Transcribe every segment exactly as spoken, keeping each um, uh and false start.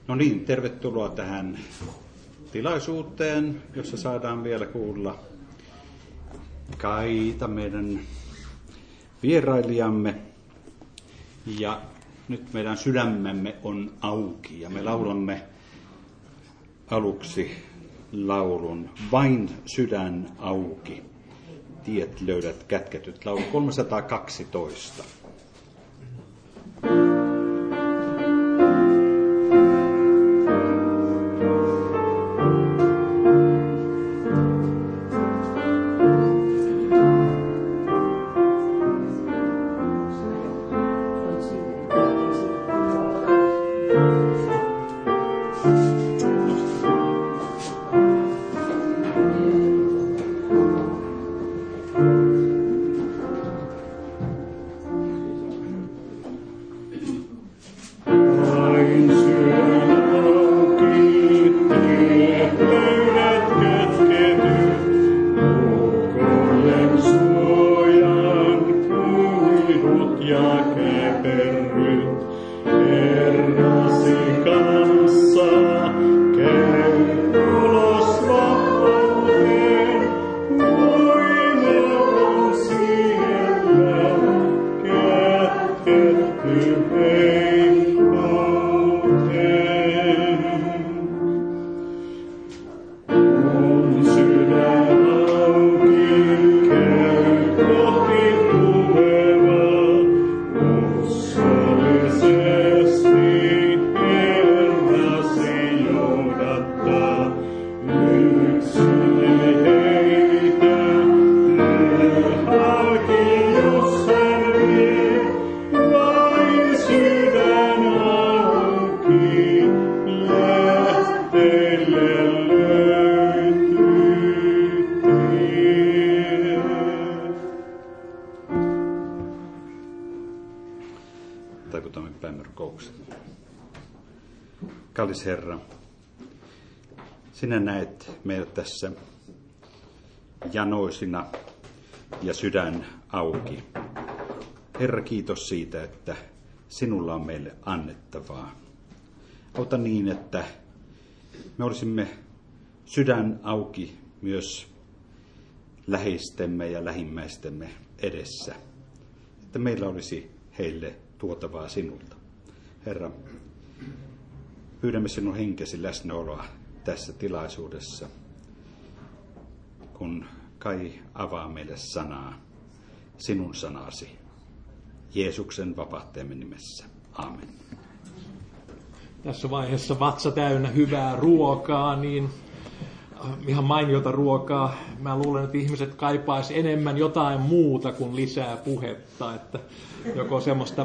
No niin, tervetuloa tähän tilaisuuteen, jossa saadaan vielä kuulla Kaita, meidän vierailijamme. Ja nyt meidän sydämemme on auki ja me laulamme aluksi laulun Vain sydän auki, tiet löydät kätketyt. Laulu kolmesataakaksitoista. Kallis Herra, sinä näet meidät tässä janoisina ja sydän auki. Herra, kiitos siitä, että sinulla on meille annettavaa. Auta niin, että me olisimme sydän auki myös läheistemme ja lähimmäistemme edessä. Että meillä olisi heille tuotavaa sinulta. Herra, pyydämme sinun henkesi läsnäoloa tässä tilaisuudessa, kun Kai avaa meille sanaa, sinun sanasi, Jeesuksen vapahtajamme nimessä. Aamen. Tässä vaiheessa vatsa täynnä hyvää ruokaa, niin ihan mainiota ruokaa. Mä luulen, että ihmiset kaipaisi enemmän jotain muuta kuin lisää puhetta, että joko semmoista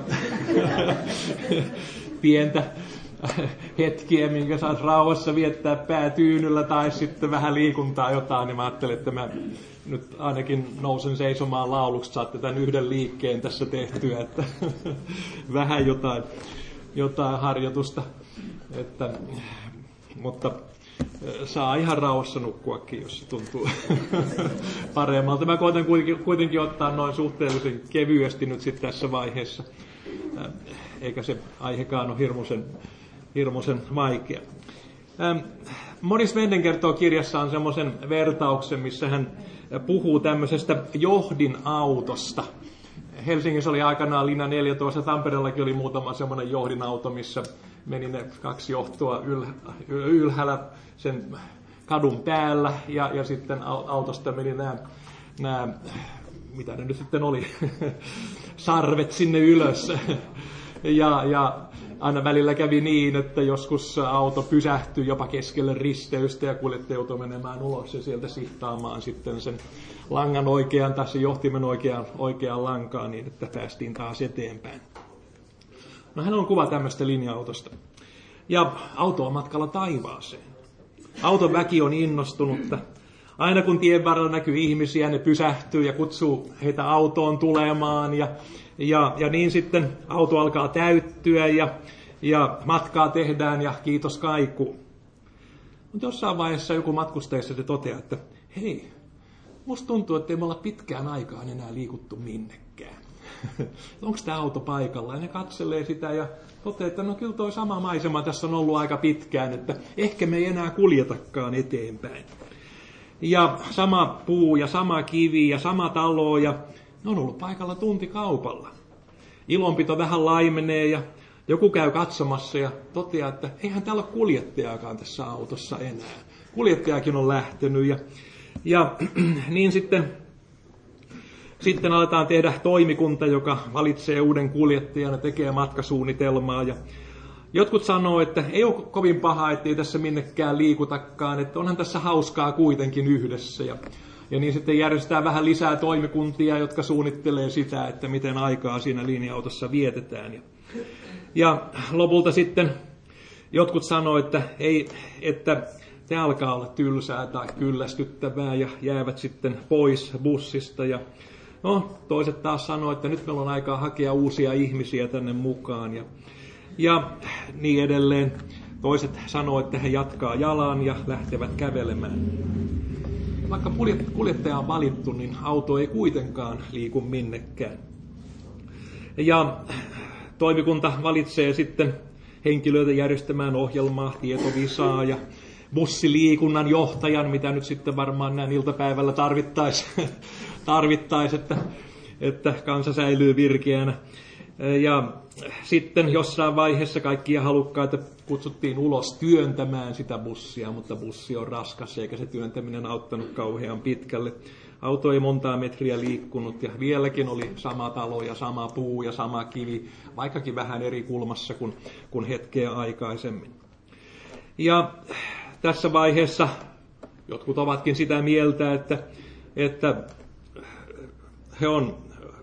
pientä hetkiä, minkä saisi rauhassa viettää päätyynyllä, tai sitten vähän liikuntaa jotain, niin mä ajattelin, että mä nyt ainakin nousen seisomaan lauluksi, saatte tämän yhden liikkeen tässä tehtyä, että vähän jotain, jotain harjoitusta, että, mutta saa ihan rauhassa nukkuakin, jos se tuntuu paremmalta. Mä koitan kuitenkin, kuitenkin ottaa noin suhteellisen kevyesti nyt sitten tässä vaiheessa, eikä se aihekaan ole hirmuisen hirmuisen vaikea. Morris Wendenkertoo kirjassaan semmoisen vertauksen, missä hän puhuu tämmöisestä johdinautosta. Helsingissä oli aikanaan linja neljätoista, Tampereellakin oli muutama semmoinen johdinauto, missä meni ne kaksi johtoa ylhäällä sen kadun päällä, ja, ja sitten autosta meni nämä, nämä mitä ne nyt sitten oli, sarvet sinne ylös. Ja, ja aina välillä kävi niin, että joskus auto pysähtyi jopa keskelle risteystä ja kuljettaja joutui menemään ulos ja sieltä sihtaamaan sitten sen langan oikean tai sen johtimen oikean, oikean lankaan niin, että päästiin taas eteenpäin. No hän on kuva tämmöistä linja-autosta. Ja auto on matkalla taivaaseen. Auton väki on innostunutta. Aina kun tien varrella näkyy ihmisiä, ne pysähtyy ja kutsuu heitä autoon tulemaan ja Ja, ja niin sitten auto alkaa täyttyä ja, ja matkaa tehdään ja kiitos kaiku. Mutta jossain vaiheessa joku matkustajassa se toteaa, että hei, musta tuntuu, että ei me olla pitkään aikaan enää liikuttu minnekään. onko tämä auto paikalla. Ja ne katselee sitä ja toteaa, että no kyllä toi sama maisema tässä on ollut aika pitkään, että ehkä me ei enää kuljetakaan eteenpäin. Ja sama puu ja sama kivi ja sama talo ja ne on ollut paikalla tuntikaupalla. Ilonpito vähän laimenee ja joku käy katsomassa ja toteaa, että eihän täällä ole kuljettajaakaan tässä autossa enää. Kuljettajakin on lähtenyt ja, ja niin sitten, sitten aletaan tehdä toimikunta, joka valitsee uuden kuljettajan ja tekee matkasuunnitelmaa. Ja jotkut sanoo, että ei ole kovin paha, ettei tässä minnekään liikutakaan, että onhan tässä hauskaa kuitenkin yhdessä. Ja, ja niin sitten järjestetään vähän lisää toimikuntia, jotka suunnittelee sitä, että miten aikaa siinä linja-autossa vietetään. Ja, ja lopulta sitten jotkut sanoo, että, ei, että se alkaa olla tylsää tai kyllästyttävää ja jäävät sitten pois bussista. Ja no, toiset taas sanoo, että nyt meillä on aikaa hakea uusia ihmisiä tänne mukaan. Ja, ja niin edelleen. Toiset sanoo, että he jatkaa jalan ja lähtevät kävelemään. Vaikka kuljettaja on valittu, niin auto ei kuitenkaan liiku minnekään. Ja toimikunta valitsee sitten henkilöitä järjestämään ohjelmaa, tietovisaa ja bussiliikunnan johtajan, mitä nyt sitten varmaan näin iltapäivällä tarvittaisiin, tarvittais, että, että kansa säilyy virkeänä. Ja sitten jossain vaiheessa kaikkia halukkaita kutsuttiin ulos työntämään sitä bussia, mutta bussi on raskas eikä se työntäminen auttanut kauhean pitkälle. Auto ei montaa metriä liikkunut ja vieläkin oli sama talo ja sama puu ja sama kivi, vaikkakin vähän eri kulmassa kuin, kuin hetkeä aikaisemmin. Ja tässä vaiheessa jotkut ovatkin sitä mieltä, että, että he on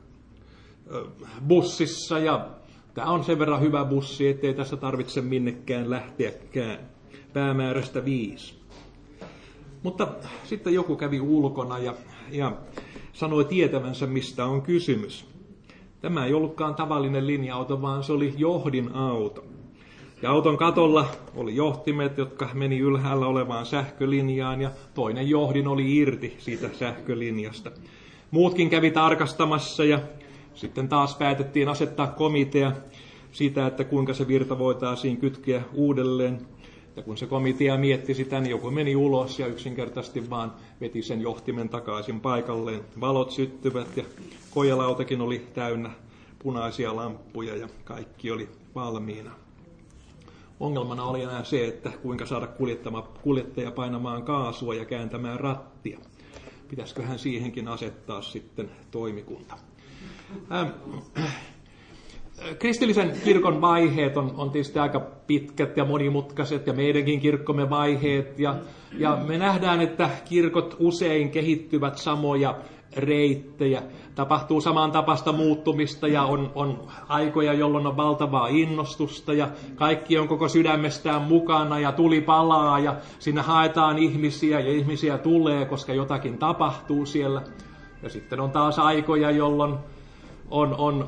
bussissa ja tämä on sen verran hyvä bussi, ettei tässä tarvitse minnekään lähteäkään. Päämäärästä viisi. Mutta sitten joku kävi ulkona ja, ja sanoi tietävänsä, mistä on kysymys. Tämä ei ollutkaan tavallinen linja-auto, vaan se oli johdinauto. Ja auton katolla oli johtimet, jotka meni ylhäällä olevaan sähkölinjaan ja toinen johdin oli irti siitä sähkölinjasta. Muutkin kävi tarkastamassa ja sitten taas päätettiin asettaa komitea siitä, että kuinka se virta voitaisiin kytkeä uudelleen. Ja kun se komitea mietti sitä, niin joku meni ulos ja yksinkertaisesti vaan veti sen johtimen takaisin paikalleen. Valot syttyvät ja kojelautakin oli täynnä punaisia lamppuja ja kaikki oli valmiina. Ongelmana oli enää se, että kuinka saada kuljettaja painamaan kaasua ja kääntämään rattia. Pitäisiköhän siihenkin asettaa sitten toimikunta. Ähm, kristillisen kirkon vaiheet on, on tietysti aika pitkät ja monimutkaiset ja meidänkin kirkkomme vaiheet. Ja, ja me nähdään, että kirkot usein kehittyvät samoja reittejä. Tapahtuu samantapaista muuttumista ja on, on aikoja, jolloin on valtavaa innostusta ja kaikki on koko sydämestään mukana ja tuli palaa ja sinne haetaan ihmisiä ja ihmisiä tulee, koska jotakin tapahtuu siellä. Ja sitten on taas aikoja, jolloin on, on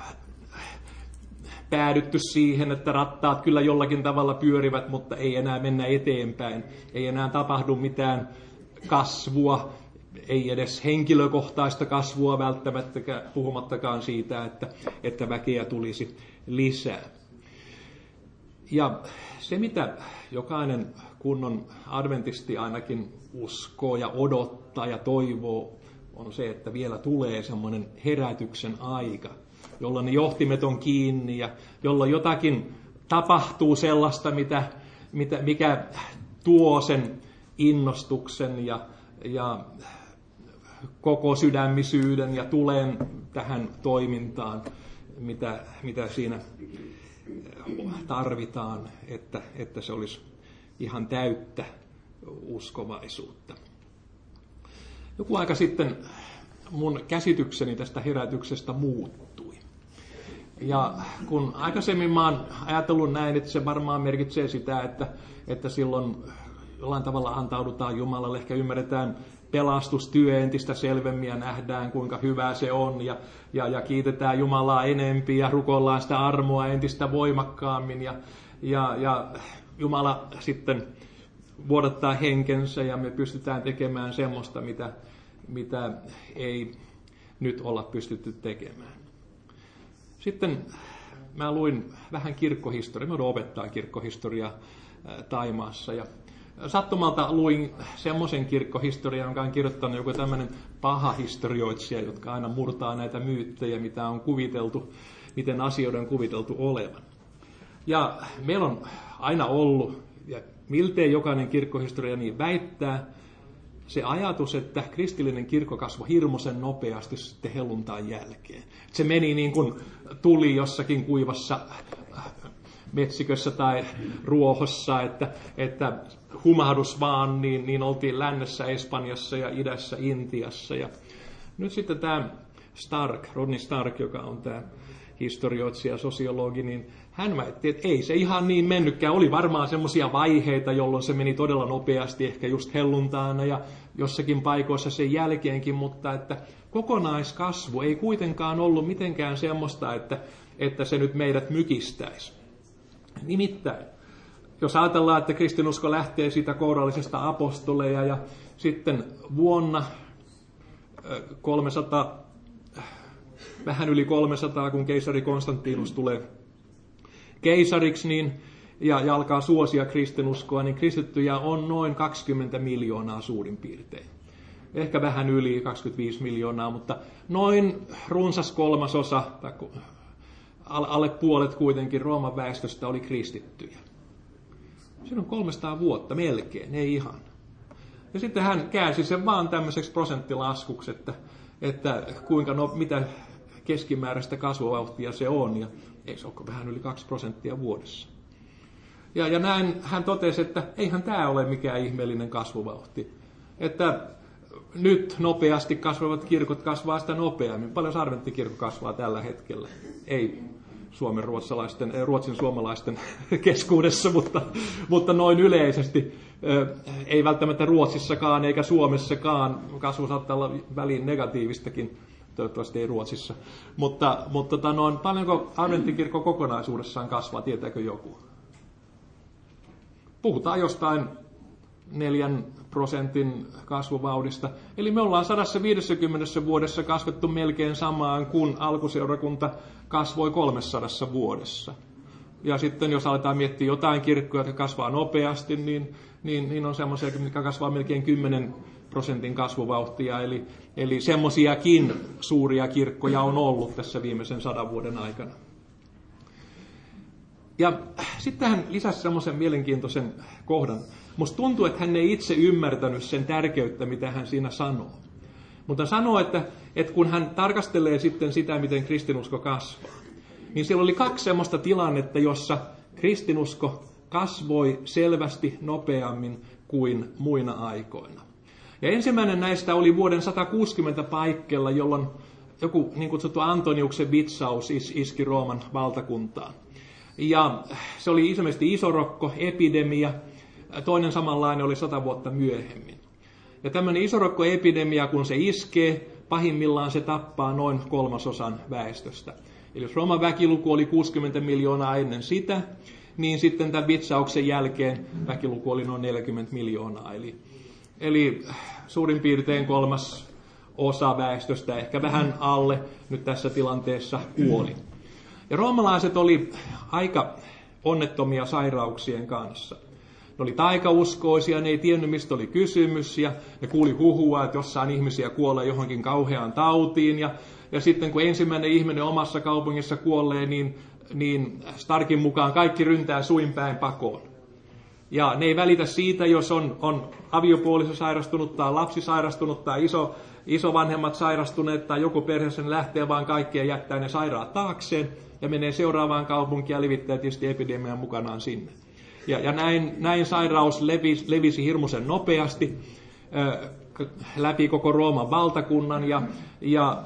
päädytty siihen, että rattaat kyllä jollakin tavalla pyörivät, mutta ei enää mennä eteenpäin. Ei enää tapahdu mitään kasvua, ei edes henkilökohtaista kasvua välttämättä, puhumattakaan siitä, että, että väkeä tulisi lisää. Ja se, mitä jokainen kunnon adventisti ainakin uskoo ja odottaa ja toivoo, on se, että vielä tulee semmoinen herätyksen aika, jolloin ne johtimet on kiinni ja jolloin jotakin tapahtuu sellaista, mitä, mitä, mikä tuo sen innostuksen ja, ja koko sydämisyyden ja tulen tähän toimintaan, mitä, mitä siinä tarvitaan, että, että se olisi ihan täyttä uskovaisuutta. Joku aika sitten mun käsitykseni tästä herätyksestä muuttui. Ja kun aikaisemmin mä oon ajatellut näin, että se varmaan merkitsee sitä, että, että silloin jollain tavalla antaudutaan Jumalalle, ehkä ymmärretään pelastustyö entistä selvemmin ja nähdään, kuinka hyvä se on ja, ja, ja kiitetään Jumalaa enempi ja rukoillaan sitä armoa entistä voimakkaammin ja, ja, ja Jumala sitten vuodattaa henkensä ja me pystytään tekemään semmoista, mitä, mitä ei nyt olla pystytty tekemään. Sitten mä luin vähän kirkkohistoriaa, mä joudun opettaa kirkkohistoriaa Thaimaassa ja sattumalta luin semmoisen kirkkohistorian, jonka on kirjoittanut joku tämmöinen paha historioitsija, jotka aina murtaa näitä myyttejä, mitä on kuviteltu, miten asioiden on kuviteltu olevan. Ja meillä on aina ollut, ja miltei jokainen kirkkohistoria niin väittää, se ajatus, että kristillinen kirkko kasvoi hirmuisen nopeasti sitten helluntain jälkeen. Se meni niin kuin tuli jossakin kuivassa metsikössä tai ruohossa, että, että humahdus vaan, niin, niin oltiin lännessä Espanjassa ja idässä Intiassa. Ja nyt sitten tämä Stark, Rodney Stark, joka on tämä historioitsija ja sosiologi, niin hän väitti, että ei se ihan niin mennytkään. Oli varmaan semmoisia vaiheita, jolloin se meni todella nopeasti, ehkä just helluntaina ja jossakin paikoissa sen jälkeenkin, mutta että kokonaiskasvu ei kuitenkaan ollut mitenkään semmoista, että, että se nyt meidät mykistäisi. Nimittäin, jos ajatellaan, että kristinusko lähtee siitä kourallisesta apostoleja ja sitten vuonna kolmesataa, vähän yli kolmesataa, kun keisari Konstantinus tulee keisariksi niin, ja, ja alkaa suosia kristinuskoa, niin kristittyjä on noin kaksikymmentä miljoonaa suurin piirtein. Ehkä vähän yli kaksikymmentäviisi miljoonaa, mutta noin runsas kolmasosa, tai alle puolet kuitenkin Rooman väestöstä oli kristittyjä. Siinä on kolmesataa vuotta melkein, ei ihan. Ja sitten hän käänsi sen vaan tämmöiseksi prosenttilaskuksi, että, että kuinka no, mitä keskimääräistä kasvuvauhtia se on, ja ei se ole vähän yli kaksi prosenttia vuodessa. Ja, ja näin hän totesi, että eihän tämä ole mikään ihmeellinen kasvuvauhti. Että nyt nopeasti kasvavat kirkot kasvaa sitä nopeammin. Paljon Adventtikirkko kasvaa tällä hetkellä. Ei Suomen ruotsalaisten, ruotsin suomalaisten keskuudessa, mutta, mutta noin yleisesti. Ei välttämättä Ruotsissakaan eikä Suomessakaan. Kasvu saattaa olla väliin negatiivistakin. Toivottavasti ei Ruotsissa. Mutta, mutta tota noin, paljonko Adventtikirkko kokonaisuudessaan kasvaa, tietääkö joku? Puhutaan jostain neljän prosentin kasvuvauhdista. Eli me ollaan sata viisikymmentä vuodessa kasvettu melkein samaan, kun alkuseurakunta kasvoi kolmesadassa vuodessa. Ja sitten jos aletaan miettiä jotain kirkkoja, jotka kasvaa nopeasti, niin, niin, niin on semmoisia, jotka kasvaa melkein kymmenen prosentin kasvuvauhtia. Eli, eli semmoisiakin suuria kirkkoja on ollut tässä viimeisen sadan vuoden aikana. Ja sitten hän lisäsi semmoisen mielenkiintoisen kohdan. Musta tuntuu, että hän ei itse ymmärtänyt sen tärkeyttä, mitä hän siinä sanoo. Mutta sanoo, että, että kun hän tarkastelee sitten sitä, miten kristinusko kasvaa, niin siellä oli kaksi semmoista tilannetta, jossa kristinusko kasvoi selvästi nopeammin kuin muina aikoina. Ja ensimmäinen näistä oli vuoden sata kuusikymmentä paikkeilla, jolloin joku niin kutsuttu Antoniuksen vitsaus iski Rooman valtakuntaan. Ja se oli ilmeisesti isorokko, epidemia. Toinen samanlainen oli sata vuotta myöhemmin. Ja tämmöinen isorokkoepidemia, kun se iskee, pahimmillaan se tappaa noin kolmasosan väestöstä. Eli jos Rooman väkiluku oli kuusikymmentä miljoonaa ennen sitä, niin sitten tämän vitsauksen jälkeen väkiluku oli noin neljäkymmentä miljoonaa. Eli, eli suurin piirtein kolmas osa väestöstä, ehkä vähän alle, nyt tässä tilanteessa kuoli. Ja roomalaiset oli aika onnettomia sairauksien kanssa. Ne oli taikauskoisia, ne ei tiennyt, mistä oli kysymys, ja ne kuuli huhua, että jossain ihmisiä kuolee johonkin kauheaan tautiin. Ja, ja sitten kun ensimmäinen ihminen omassa kaupungissa kuolee, niin, niin Starkin mukaan kaikki ryntää suin päin pakoon. Ja ne ei välitä siitä, jos on, on aviopuoliso sairastunut tai lapsi sairastunut tai iso, isovanhemmat sairastuneet tai joku perhe sen lähtee, vaan kaikkia jättää ne sairaat taakseen ja menee seuraavaan kaupunkiin ja levittää tietysti epidemian mukanaan sinne. Ja, ja näin, näin sairaus levisi, levisi hirmuisen nopeasti äh, läpi koko Rooman valtakunnan ja, ja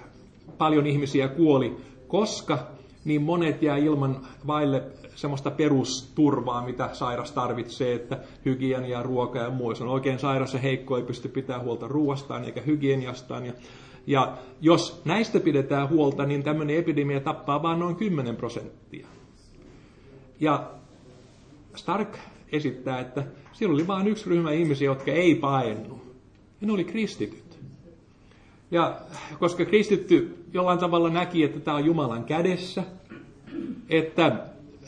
paljon ihmisiä kuoli, koska niin monet jää ilman vaille semmoista perusturvaa, mitä sairas tarvitsee, että hygienia, ruoka ja muu. Jos on oikein sairas ja heikko, ei pysty pitämään huolta ruoastaan eikä hygieniastaan. Ja, ja jos näistä pidetään huolta, niin tämmöinen epidemia tappaa vain noin kymmenen prosenttia. Ja Stark esittää, että siellä oli vain yksi ryhmä ihmisiä, jotka ei paennu. Ja ne oli kristityt. Ja koska kristitty jollain tavalla näki, että tämä on Jumalan kädessä, että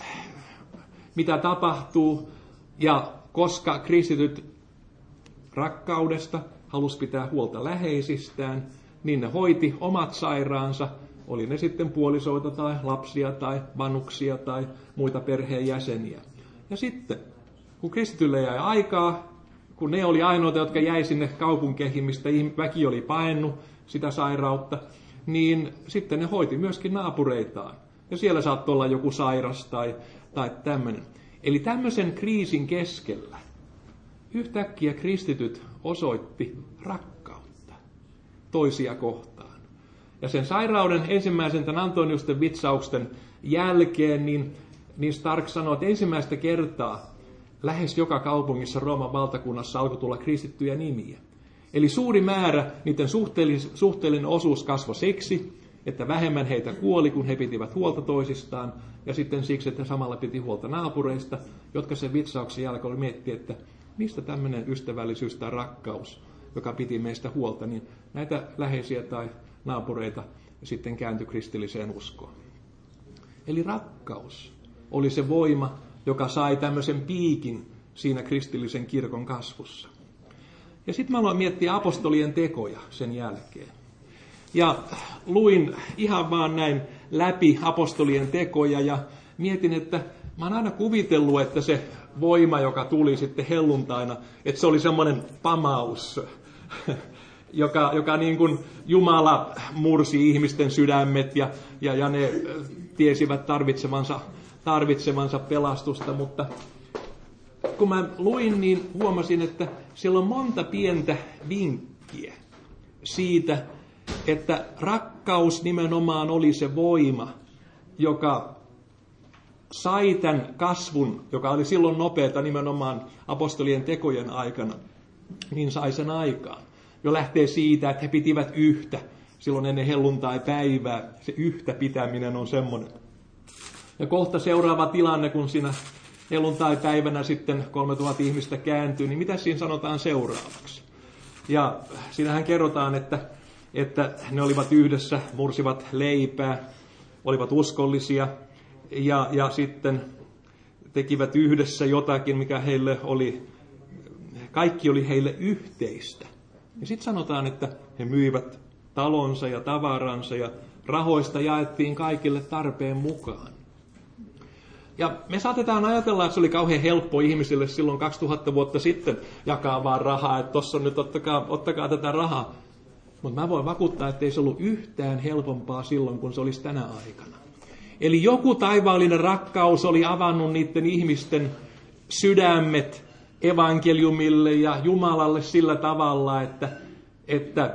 mitä tapahtuu, ja koska kristityt rakkaudesta halusi pitää huolta läheisistään, niin ne hoiti omat sairaansa, oli ne sitten puolisoita tai lapsia tai vanhuksia tai muita perheenjäseniä. Ja sitten, kun kristityille jäi aikaa, kun ne oli ainoita, jotka jäi sinne kaupunkeihin, mistä väki oli paennut sitä sairautta, niin sitten ne hoiti myöskin naapureitaan. Ja siellä saattoi olla joku sairas tai, tai tämmöinen. Eli tämmöisen kriisin keskellä yhtäkkiä kristityt osoitti rakkautta toisia kohtaan. Ja sen sairauden ensimmäisen tämän Antoniusten vitsausten jälkeen, niin, niin Stark sanoi, että ensimmäistä kertaa lähes joka kaupungissa Rooman valtakunnassa alkoi tulla kristittyjä nimiä. Eli suuri määrä, niiden suhteellinen, suhteellinen osuus kasvoi siksi, että vähemmän heitä kuoli, kun he pitivät huolta toisistaan, ja sitten siksi, että samalla piti huolta naapureista, jotka sen vitsauksen jälkeen oli miettiä, että mistä tämmöinen ystävällisyys tai rakkaus, joka piti meistä huolta, niin näitä läheisiä tai naapureita sitten kääntyi kristilliseen uskoon. Eli rakkaus oli se voima, joka sai tämmöisen piikin siinä kristillisen kirkon kasvussa. Ja sitten mä aloin miettiä apostolien tekoja sen jälkeen. Ja luin ihan vaan näin läpi apostolien tekoja ja mietin, että mä oon aina kuvitellut, että se voima, joka tuli sitten helluntaina, että se oli semmoinen pamaus, joka, joka niin kuin Jumala mursi ihmisten sydämet ja, ja, ja ne tiesivät tarvitsevansa, tarvitsevansa pelastusta, mutta kun mä luin, niin huomasin, että siellä on monta pientä vinkkiä siitä, että rakkaus nimenomaan oli se voima, joka sai tämän kasvun, joka oli silloin nopeata nimenomaan apostolien tekojen aikana, niin sai sen aikaan. Jo lähtee siitä, että he pitivät yhtä silloin ennen helluntai-päivää. Se yhtä pitäminen on semmoinen. Ja kohta seuraava tilanne, kun siinä helluntai-päivänä sitten kolmetuhatta ihmistä kääntyy, niin mitä siinä sanotaan seuraavaksi? Ja siinähän kerrotaan, että, että ne olivat yhdessä, mursivat leipää, olivat uskollisia ja, ja sitten tekivät yhdessä jotakin, mikä heille oli, kaikki oli heille yhteistä. Ja sitten sanotaan, että he myivät talonsa ja tavaransa ja rahoista jaettiin kaikille tarpeen mukaan. Ja me saatetaan ajatella, että se oli kauhean helppo ihmisille silloin kaksituhatta vuotta sitten jakaa vaan rahaa, että tossa on nyt ottakaa, ottakaa tätä rahaa. Mutta mä voin vakuuttaa, että ei se ollut yhtään helpompaa silloin, kun se olisi tänä aikana. Eli joku taivaallinen rakkaus oli avannut niiden ihmisten sydämet evankeliumille ja Jumalalle sillä tavalla, että, että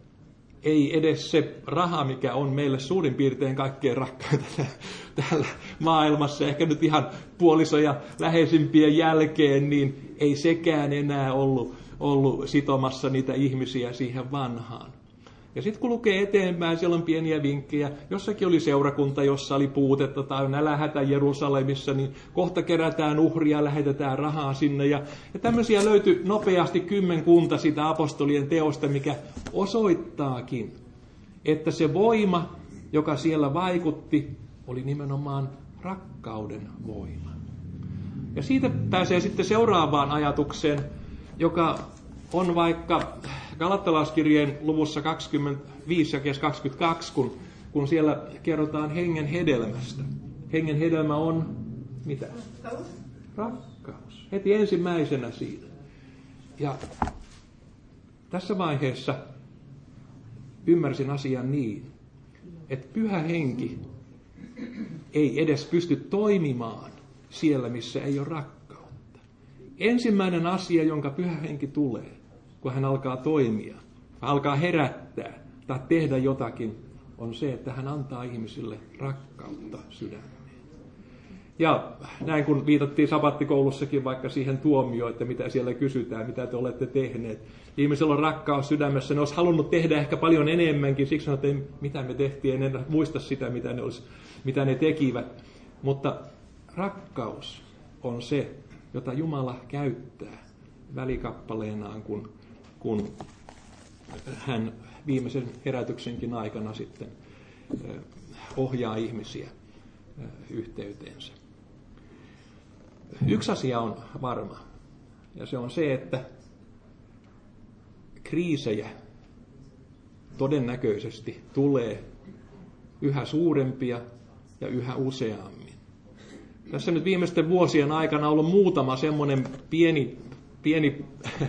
ei edes se raha, mikä on meille suurin piirtein kaikkein rakkainta täällä maailmassa, ehkä nyt ihan puoliso ja läheisimpien jälkeen, niin ei sekään enää ollut, ollut sitomassa niitä ihmisiä siihen vanhaan. Ja sitten kun lukee eteenpäin, siellä on pieniä vinkkejä. Jossakin oli seurakunta, jossa oli puutetta tai nälähätä Jerusalemissa, niin kohta kerätään uhria, lähetetään rahaa sinne. Ja, ja tämmöisiä löytyi nopeasti kymmenkunta sitä apostolien teosta, mikä osoittaakin, että se voima, joka siellä vaikutti, oli nimenomaan rakkauden voima. Ja siitä pääsee sitten seuraavaan ajatukseen, joka on vaikka Galattalaiskirjeen luvussa kaksikymmentäviisi ja kaksikymmentäkaksi, kun, kun siellä kerrotaan hengen hedelmästä. Hengen hedelmä on mitä? Rakkaus. Rakkaus. Heti ensimmäisenä siinä. Ja tässä vaiheessa ymmärsin asian niin, että pyhä henki ei edes pysty toimimaan siellä, missä ei ole rakkautta. Ensimmäinen asia, jonka pyhä henki tulee, kun hän alkaa toimia, alkaa herättää tai tehdä jotakin, on se, että hän antaa ihmisille rakkautta sydämeen. Ja näin kun viitattiin sabattikoulussakin vaikka siihen tuomioon, että mitä siellä kysytään, mitä te olette tehneet. Ihmisellä on rakkaus sydämessä, ne olisi halunnut tehdä ehkä paljon enemmänkin, siksi sanotaan, että mitä me tehtiin, en enää muista sitä, mitä ne, olisi, mitä ne tekivät. Mutta rakkaus on se, jota Jumala käyttää välikappaleenaan, kun kun hän viimeisen herätyksenkin aikana sitten ohjaa ihmisiä yhteyteensä. Yksi asia on varma, ja se on se, että kriisejä todennäköisesti tulee yhä suurempia ja yhä useammin. Tässä nyt viimeisten vuosien aikana on ollut muutama semmoinen pieni, pieni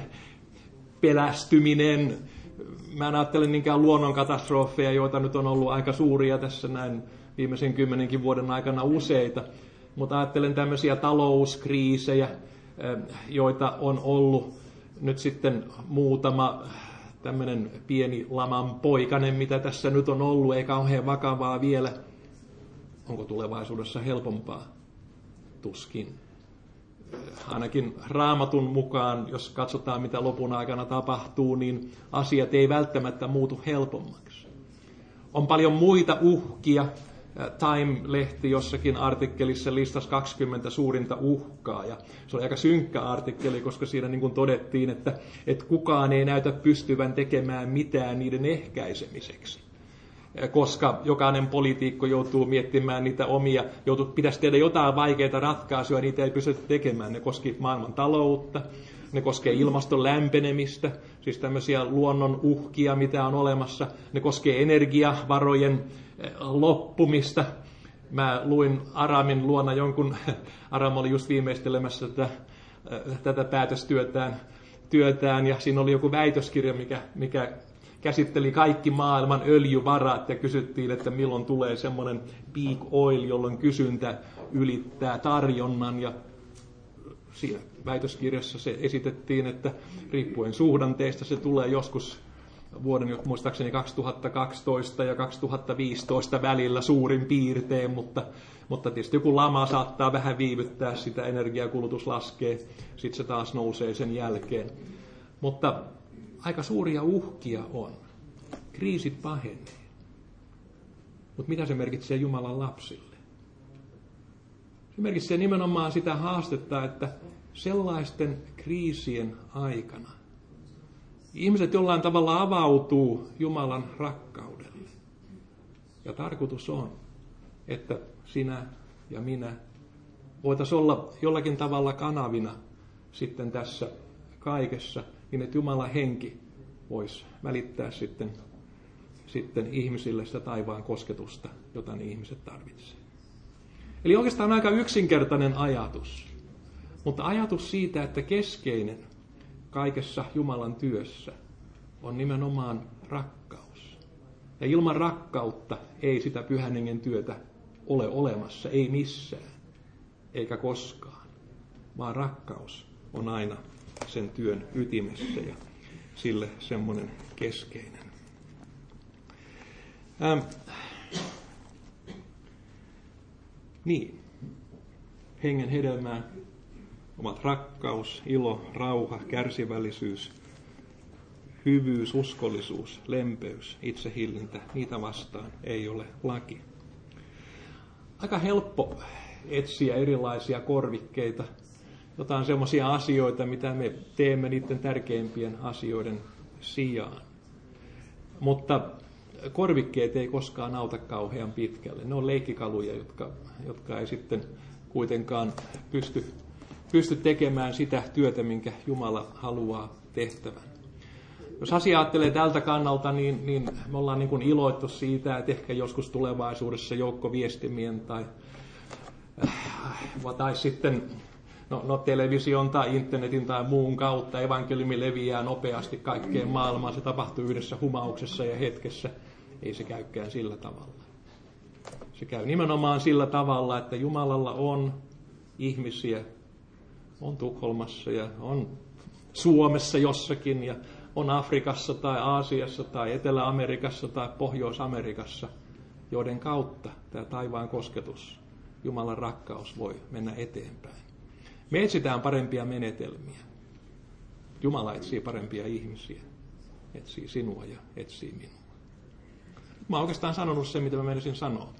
pelästyminen. Mä en ajattele niinkään luonnonkatastrofeja, joita nyt on ollut aika suuria tässä näin viimeisen kymmenenkin vuoden aikana useita. Mutta ajattelen tämmöisiä talouskriisejä, joita on ollut nyt sitten muutama tämmöinen pieni laman poikainen, mitä tässä nyt on ollut, ei kauhean vakavaa vielä. Onko tulevaisuudessa helpompaa? Tuskin. Ainakin Raamatun mukaan, jos katsotaan mitä lopun aikana tapahtuu, niin asiat ei välttämättä muutu helpommaksi. On paljon muita uhkia. Time-lehti jossakin artikkelissa listasi kaksikymmentä suurinta uhkaa. Ja se oli aika synkkä artikkeli, koska siinä niin kuin todettiin, että, että kukaan ei näytä pystyvän tekemään mitään niiden ehkäisemiseksi. Koska jokainen poliitikko joutuu miettimään niitä omia, joutuu, pitäisi tehdä jotain vaikeita ratkaisuja, niitä ei pystytä tekemään. Ne koski maailman taloutta, ne koskee ilmaston lämpenemistä, siis tämmöisiä luonnon uhkia, mitä on olemassa. Ne koskee energiavarojen loppumista. Mä luin Aramin luona jonkun, Aram oli just viimeistelemässä tätä, tätä päätöstyötään, työtään, ja siinä oli joku väitöskirja, mikä, mikä käsitteli kaikki maailman öljyvarat, ja kysyttiin, että milloin tulee semmoinen peak oil, jolloin kysyntä ylittää tarjonnan, ja siinä väitöskirjassa se esitettiin, että riippuen suhdanteista se tulee joskus vuoden muistaakseni kaksituhattakaksitoista ja kaksituhattaviisitoista välillä suurin piirtein, mutta, mutta tietysti joku lama saattaa vähän viivyttää sitä, energiakulutus laskee, sitten se taas nousee sen jälkeen. Mutta aika suuria uhkia on. Kriisit pahenee. Mutta mitä se merkitsee Jumalan lapsille? Se merkitsee nimenomaan sitä haastetta, että sellaisten kriisien aikana ihmiset jollain tavalla avautuu Jumalan rakkaudelle. Ja tarkoitus on, että sinä ja minä voitaisiin olla jollakin tavalla kanavina sitten tässä kaikessa, niin että Jumalan henki voisi välittää sitten, sitten ihmisille sitä taivaan kosketusta, jota ne ihmiset tarvitsevat. Eli oikeastaan aika yksinkertainen ajatus, mutta ajatus siitä, että keskeinen kaikessa Jumalan työssä on nimenomaan rakkaus. Ja ilman rakkautta ei sitä Pyhän Hengen työtä ole olemassa, ei missään, eikä koskaan, vaan rakkaus on aina sen työn ytimessä ja sille semmoinen keskeinen. Ähm. Niin, hengen hedelmää ovat rakkaus, ilo, rauha, kärsivällisyys, hyvyys, uskollisuus, lempeys, itsehillintä. Niitä vastaan ei ole laki. Aika helppo etsiä erilaisia korvikkeita, jotain semmoisia asioita, mitä me teemme niiden tärkeimpien asioiden sijaan. Mutta korvikkeet ei koskaan auta kauhean pitkälle. Ne on leikkikaluja, jotka, jotka ei sitten kuitenkaan pysty, pysty tekemään sitä työtä, minkä Jumala haluaa tehtävän. Jos asia ajattelee tältä kannalta, niin, niin me ollaan niin kuin iloittu siitä, että ehkä joskus tulevaisuudessa joukkoviestimien tai, tai sitten no, no, television tai internetin tai muun kautta evankeliumi leviää nopeasti kaikkeen maailmaan. Se tapahtuu yhdessä humauksessa ja hetkessä. Ei se käykään sillä tavalla. Se käy nimenomaan sillä tavalla, että Jumalalla on ihmisiä, on Tukholmassa ja on Suomessa jossakin ja on Afrikassa tai Aasiassa tai Etelä-Amerikassa tai Pohjois-Amerikassa, joiden kautta tämä taivaan kosketus, Jumalan rakkaus voi mennä eteenpäin. Me etsitään parempia menetelmiä. Jumala etsii parempia ihmisiä, etsii sinua ja etsii minua. Mä oon oikeastaan sanonut sen, mitä mä menisin sanoa.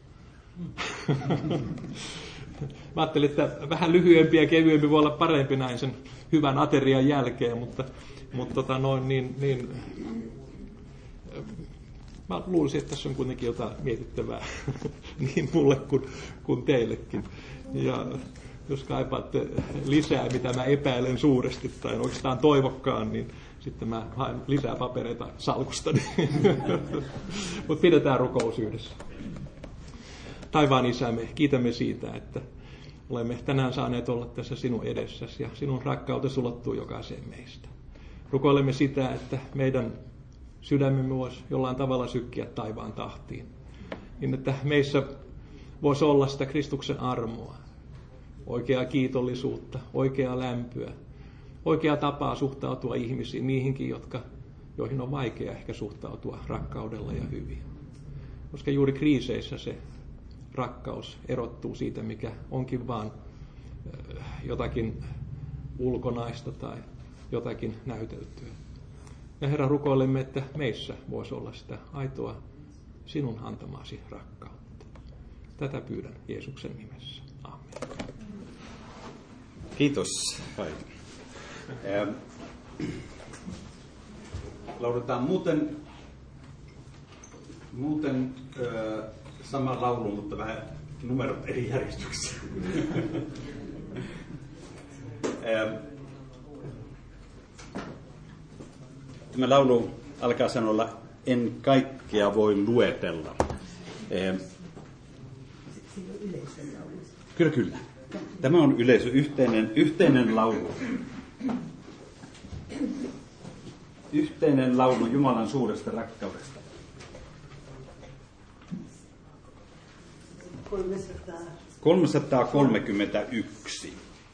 Mä ajattelin, että vähän lyhyempi ja kevyempi voi olla parempi näin sen hyvän aterian jälkeen, mutta, mutta tota noin, niin, niin, mä luulisin, että tässä on kuitenkin jotain mietittävää niin mulle kuin, kuin teillekin. Ja jos kaipaatte lisää, mitä mä epäilen suuresti tai oikeastaan toivokkaan, niin sitten mä haen lisää papereita salkustani. Mutta pidetään rukous yhdessä. Taivaan Isä, me kiitämme siitä, että olemme tänään saaneet olla tässä sinun edessäsi ja sinun rakkautesi ulottuu jokaiseen meistä. Rukoilemme sitä, että meidän sydämemme voisi jollain tavalla sykkiä taivaan tahtiin, niin että meissä voisi olla sitä Kristuksen armoa, oikeaa kiitollisuutta, oikeaa lämpöä, oikeaa tapaa suhtautua ihmisiin, niihinkin, jotka, joihin on vaikea ehkä suhtautua rakkaudella ja hyvin. Koska juuri kriiseissä se rakkaus erottuu siitä, mikä onkin vaan jotakin ulkonaista tai jotakin näyteltyä. Ja Herra, rukoilemme, että meissä voisi olla sitä aitoa sinun antamaasi rakkautta. Tätä pyydän Jeesuksen nimessä. Amen. Kiitos. Lauletaan muuten, muuten äh, sama laulu, mutta vähän numerot eri järjestyksessä. Tämä laulu alkaa sanolla, en kaikkea voi luetella. Kyllä, kyllä. Tämä on yleisö, yhteinen, yhteinen laulu. Yhteinen laulu Jumalan suuresta rakkaudesta. kolmesataakolmekymmentäyksi.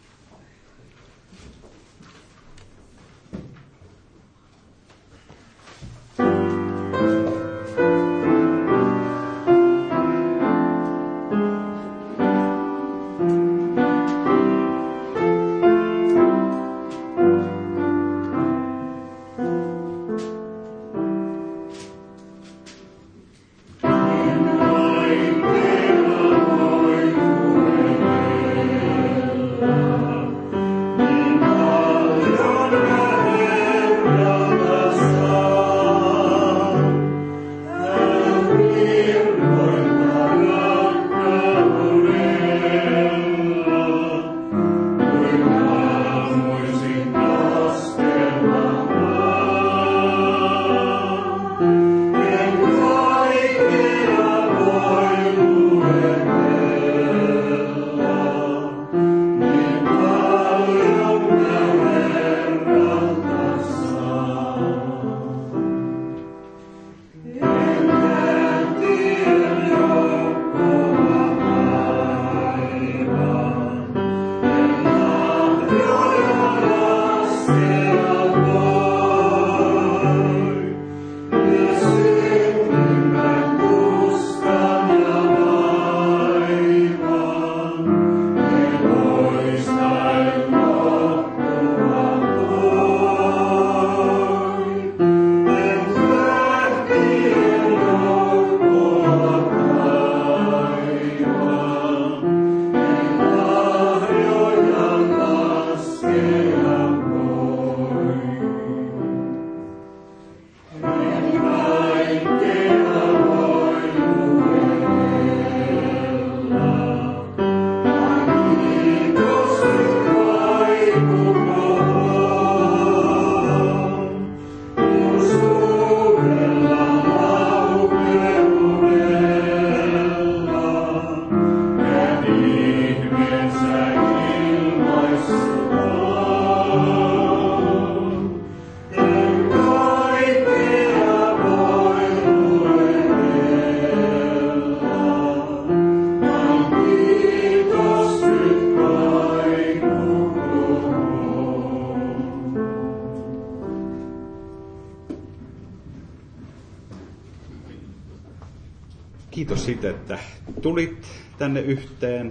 Kiitos siitä, että tulit tänne yhteen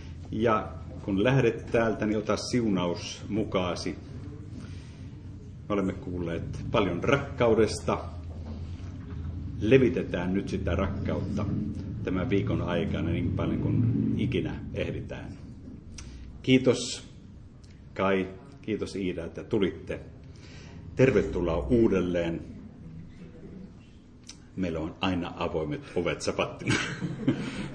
ja kun lähdet täältä, niin ota siunaus mukaasi. Me olemme kuulleet paljon rakkaudesta. Levitetään nyt sitä rakkautta tämän viikon aikana niin paljon kuin ikinä ehditään. Kiitos Kai, kiitos Iida, että tulitte. Tervetuloa uudelleen. meillä on aina avoimet ovet sapattina.